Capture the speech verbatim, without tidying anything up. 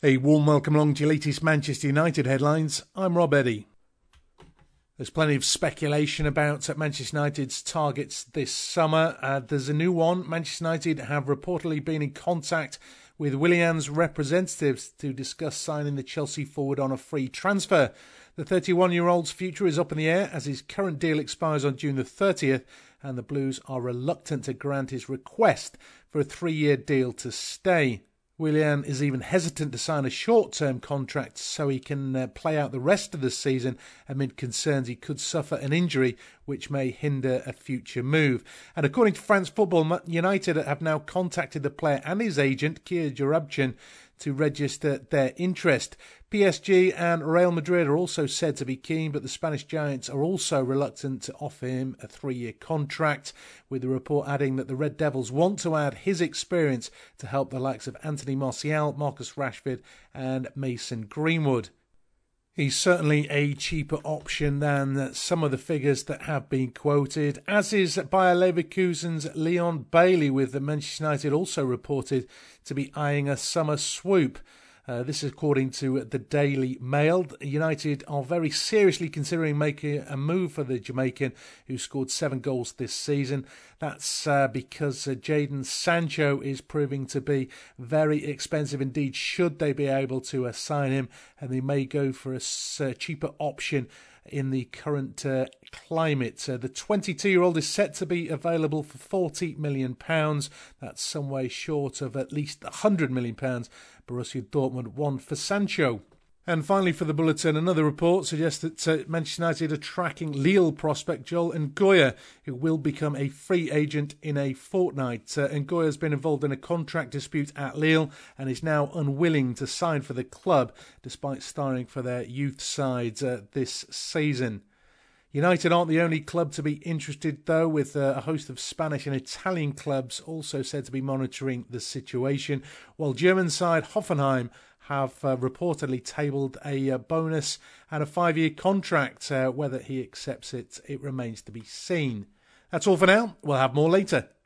A warm welcome along to your latest Manchester United headlines. I'm Rob Eddy. There's plenty of speculation about Manchester United's targets this summer. Uh, there's a new one. Manchester United have reportedly been in contact with Willian's representatives to discuss signing the Chelsea forward on a free transfer. The thirty-one-year-old's future is up in the air as his current deal expires on June the thirtieth, and the Blues are reluctant to grant his request for a three-year deal to stay. Willian is even hesitant to sign a short-term contract so he can uh, play out the rest of the season amid concerns he could suffer an injury which may hinder a future move. And according to France Football, United have now contacted the player and his agent, Kia Joorabchian, to register their interest. P S G and Real Madrid are also said to be keen, but the Spanish giants are also reluctant to offer him a three-year contract, with the report adding that the Red Devils want to add his experience to help the likes of Anthony Martial, Marcus Rashford and Mason Greenwood. He's certainly a cheaper option than some of the figures that have been quoted, as is Bayer Leverkusen's Leon Bailey, with Manchester United also reported to be eyeing a summer swoop. Uh, this is according to the Daily Mail. United are very seriously considering making a move for the Jamaican, who scored seven goals this season. That's uh, because uh, Jadon Sancho is proving to be very expensive indeed, should they be able to uh, sign him, and they may go for a uh, cheaper option in the current uh, climate. Uh, the twenty-two-year-old is set to be available for forty million pounds. That's some way short of at least one hundred million pounds Borussia Dortmund want for Sancho. And finally for the bulletin, another report suggests that uh, Manchester United are tracking Lille prospect Joel Ngoya, who will become a free agent in a fortnight. Uh, Ngoya has been involved in a contract dispute at Lille and is now unwilling to sign for the club, despite starring for their youth sides uh, this season. United aren't the only club to be interested, though, with uh, a host of Spanish and Italian clubs also said to be monitoring the situation, while German side Hoffenheim have uh, reportedly tabled a uh, bonus and a five-year contract. Uh, whether he accepts it, it remains to be seen. That's all for now. We'll have more later.